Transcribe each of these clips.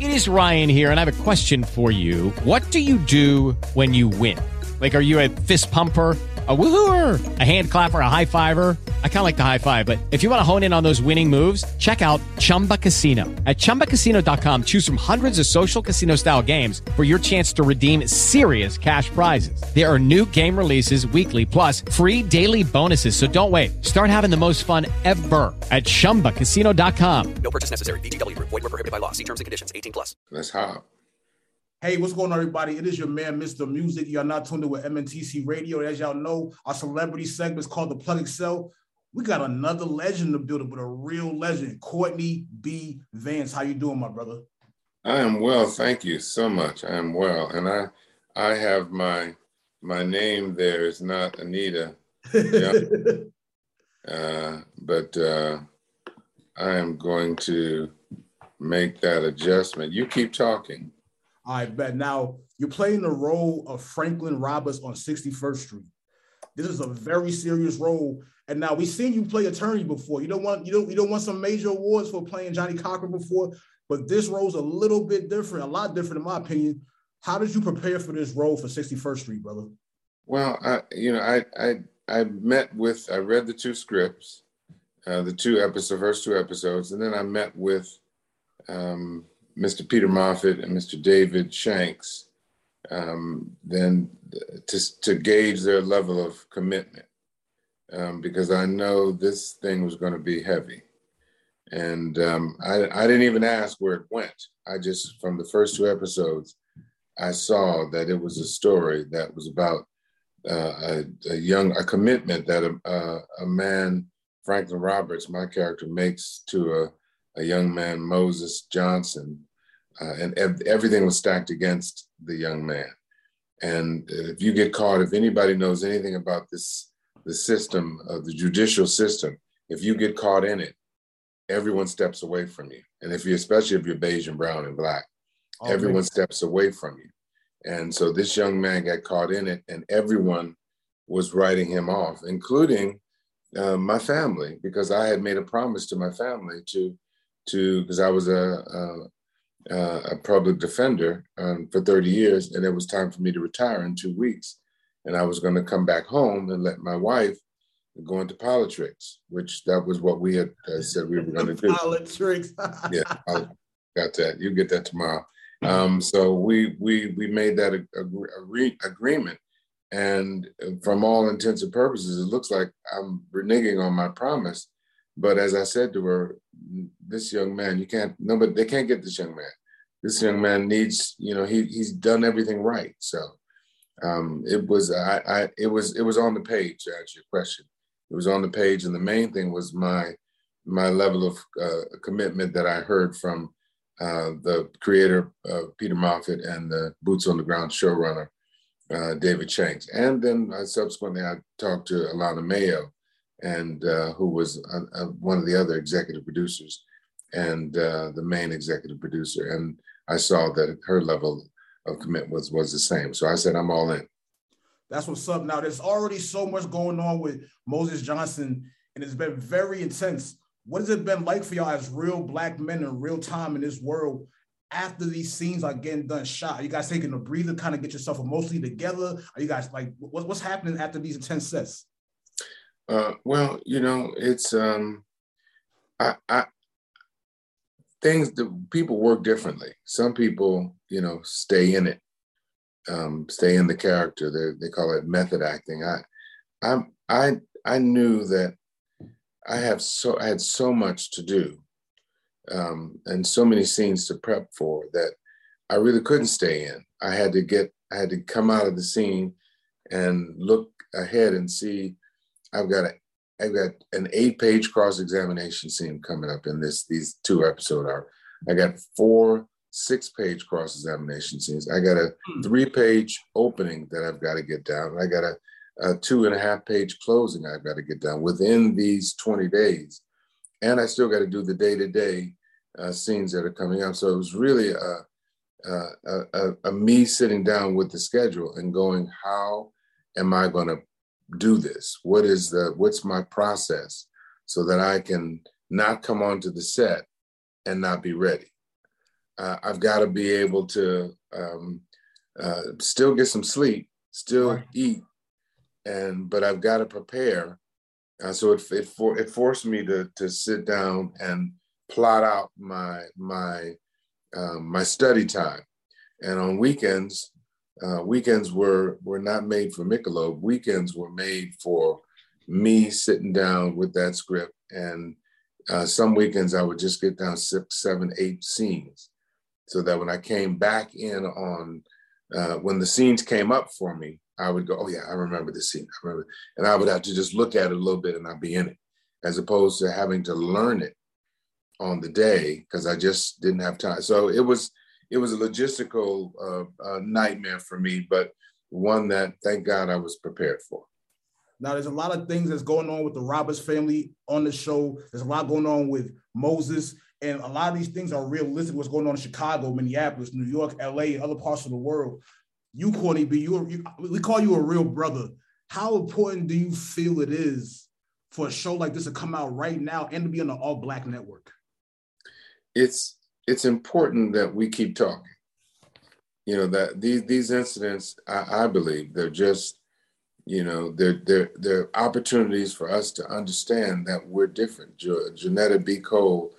It is Ryan here, and I have a question for you. What do you do when you win? Like, are you a fist pumper, a woohooer, a hand clapper, a high fiver? I kind of like the high five, but if you want to hone in on those winning moves, check out Chumba Casino. At ChumbaCasino.com, choose from hundreds of social casino-style games for your chance to redeem serious cash prizes. There are new game releases weekly, plus free daily bonuses. So don't wait. Start having the most fun ever at ChumbaCasino.com. No purchase necessary. VGW. Void where prohibited by law. See terms and conditions. 18+. Let's hop. Hey, what's going on, everybody? It is your man, Mr. Music. You're not tuned in with MNTC Radio. As y'all know, our celebrity segment is called The Plug Excel. We got another legend in the building, but a real legend, Courtney B. Vance. How you doing, my brother? I am well, thank you so much. I am well, and I have my name there is not Anita, but I am going to make that adjustment. You keep talking. I bet. Now, you're playing the role of Franklin Roberts on 61st Street. This is a very serious role. And now we've seen you play attorney before. You don't want some major awards for playing Johnny Cochran before, but this role's a little bit different, a lot different in my opinion. How did you prepare for this role for 61st Street, brother? Well, I read the two scripts, the first two episodes, and then I met with Mr. Peter Moffat and Mr. David Shanks, then to gauge their level of commitment, because I know this thing was going to be heavy. And I didn't even ask where it went. I just, from the first two episodes, I saw that it was a story that was about a commitment that a man, Franklin Roberts, my character, makes to a young man, Moses Johnson, and everything was stacked against the young man. And if you get caught, if anybody knows anything about the system of the judicial system, if you get caught in it, everyone steps away from you. And especially if you're beige and brown and black, everyone steps away from you. And so this young man got caught in it, and everyone was writing him off, including my family, because I had made a promise to my family because I was a public defender for 30 years, and it was time for me to retire in 2 weeks. And I was going to come back home and let my wife go into politics, which that was what we had said we were going to do. Politics. Yeah, I got that. You get that tomorrow. So we made that agreement. And from all intents and purposes, it looks like I'm reneging on my promise. But as I said to her, this young man, they can't get this young man. This young man needs, he's done everything right. So it was on the page, to answer your question. It was on the page, and the main thing was my level of commitment that I heard from the creator, Peter Moffat, and the boots on the ground showrunner, David Shanks. And then subsequently I talked to Alana Mayo, and who was one of the other executive producers and the main executive producer. And I saw that her level of commitment was the same. So I said, I'm all in. That's what's up. Now, there's already so much going on with Moses Johnson, and it's been very intense. What has it been like for y'all as real Black men in real time in this world after these scenes are getting done shot? Are you guys taking a breather, kind of get yourself emotionally together? Are you guys like, what's happening after these intense sets? Well, it's things that people work differently. Some people, stay in it, stay in the character. They call it method acting. I knew that I had so much to do, and so many scenes to prep for that I really couldn't stay in. I had to come out of the scene and look ahead and see. I've got an 8-page cross-examination scene coming up in these 2 episodes. I got 4 6-page cross-examination scenes. I got a 3-page opening that I've got to get down. I got a 2.5-page closing I've got to get down within these 20 days. And I still got to do the day-to-day scenes that are coming up. So it was really a me sitting down with the schedule and going, how am I going to do this? What's my process so that I can not come onto the set and not be ready? I've got to be able to still get some sleep, still eat, but I've got to prepare. So it forced me to sit down and plot out my study time. And on weekends, weekends were not made for Michelob. Weekends were made for me sitting down with that script. And some weekends I would just get down 6, 7, 8 scenes, so that when I came back in on, when the scenes came up for me, I would go, oh yeah, I remember this scene. I remember, and I would have to just look at it a little bit and I'd be in it, as opposed to having to learn it on the day because I just didn't have time. So it was a logistical nightmare for me, but one that, thank God, I was prepared for. Now, there's a lot of things that's going on with the Roberts family on the show. There's a lot going on with Moses, and a lot of these things are realistic. What's going on in Chicago, Minneapolis, New York, LA, and other parts of the world. You, Courtney B, we call you a real brother. How important do you feel it is for a show like this to come out right now and to be on the All Black network? It's important that we keep talking. You know, that these incidents, I believe, they're just, you know, they're opportunities for us to understand that we're different. Janetta Cole,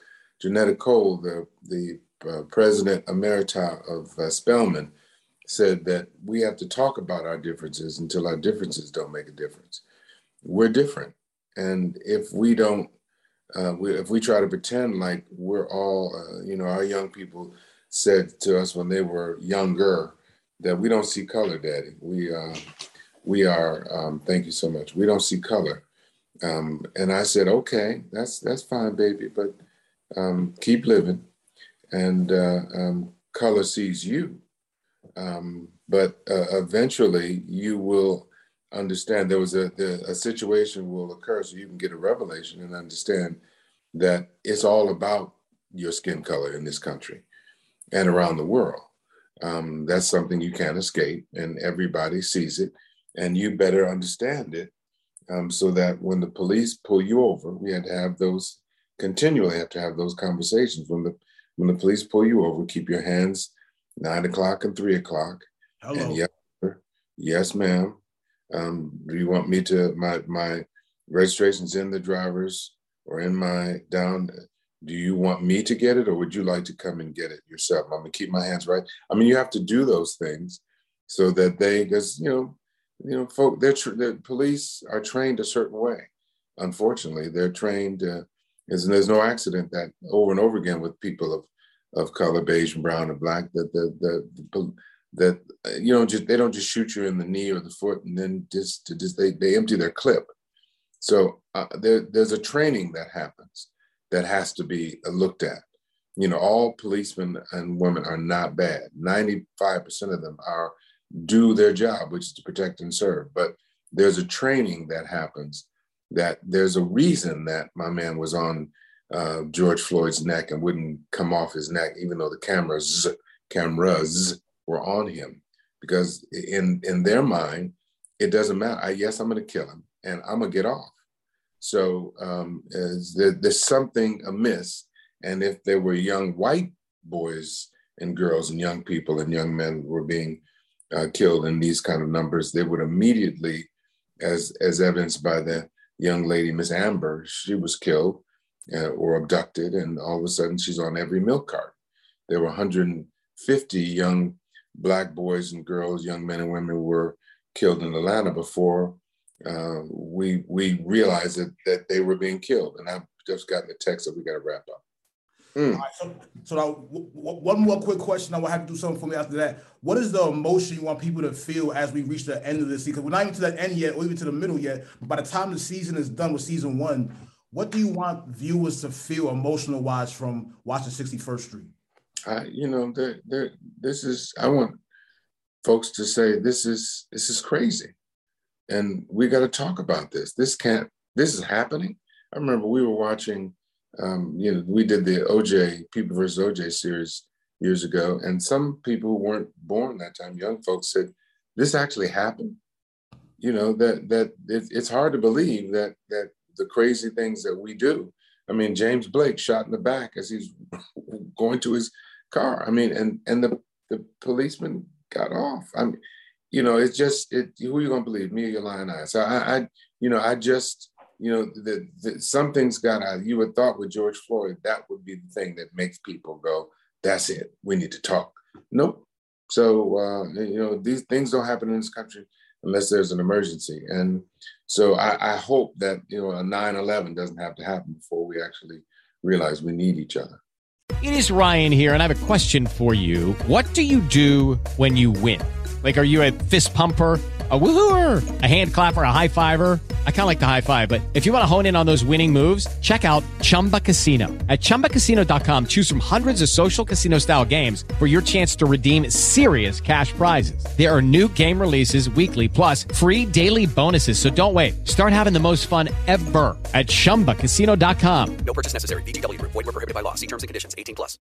the president emerita of Spelman, said that we have to talk about our differences until our differences don't make a difference. We're different. And if we don't, if we try to pretend like we're all, you know, our young people said to us when they were younger that we don't see color, Daddy. We are, thank you so much. We don't see color. And I said, okay, that's fine, baby, but keep living. And color sees you. But eventually you will understand there was a situation will occur so you can get a revelation and understand that it's all about your skin color in this country and around the world. That's something you can't escape, and everybody sees it, and you better understand it so that when the police pull you over, we had to have those, continually have to have those conversations. When the police pull you over, keep your hands 9 o'clock and 3 o'clock. Hello. And yes, sir. Yes, ma'am. Do you want me to, my registration's in the driver's or in my down, do you want me to get it or would you like to come and get it yourself? I'm gonna keep my hands right. I mean, you have to do those things so that because, you know, folk, the police are trained a certain way. Unfortunately, they're trained, there's no accident that over and over again with people of color, beige and brown and black, that you know, they don't just shoot you in the knee or the foot and then they empty their clip. So there's a training that happens that has to be looked at. You know, all policemen and women are not bad. 95% of them do their job, which is to protect and serve. But there's a training that happens, that there's a reason that my man was on George Floyd's neck and wouldn't come off his neck, even though the cameras were on him. Because in their mind, it doesn't matter. Yes, I'm going to kill him and I'm going to get off. So there's something amiss. And if there were young white boys and girls and young people and young men were being killed in these kind of numbers, they would immediately, as evidenced by the young lady, Miss Amber, she was killed or abducted, and all of a sudden she's on every milk cart. There were 150 young Black boys and girls, young men and women were killed in Atlanta before we realized that they were being killed. And I've just gotten a text that we got to wrap up. All right, so now, one more quick question. I will have to do something for me after that. What is the emotion you want people to feel as we reach the end of the season? We're not even to the end yet, or even to the middle yet. But by the time the season is done with season 1, what do you want viewers to feel emotional-wise from watching 61st Street? You know, I want folks to say this is crazy, and we got to talk about this. This is happening. I remember we were watching. You know, we did the OJ, People versus OJ series years ago, and some people who weren't born that time, young folks, said, this actually happened. You know, that it's hard to believe that the crazy things that we do. I mean, James Blake shot in the back as he's going to his car. I mean, and the policeman got off. I mean, you know, it's just who are you gonna believe, me or your lying eyes? So I just, you know, some things got out. You would thought with George Floyd that would be the thing that makes people go, that's it, we need to talk. Nope. So you know, these things don't happen in this country unless there's an emergency. And so I hope that, you know, a 9/11 doesn't have to happen before we actually realize we need each other. It is Ryan here, and I have a question for you. What do you do when you win? Like, are you a fist pumper, a woohooer, a hand clapper, a high fiver? I kind of like the high five, but if you want to hone in on those winning moves, check out Chumba Casino. At ChumbaCasino.com, choose from hundreds of social casino-style games for your chance to redeem serious cash prizes. There are new game releases weekly, plus free daily bonuses. So don't wait. Start having the most fun ever at ChumbaCasino.com. No purchase necessary. VGW Group. Void where prohibited by law. See terms and conditions. 18+.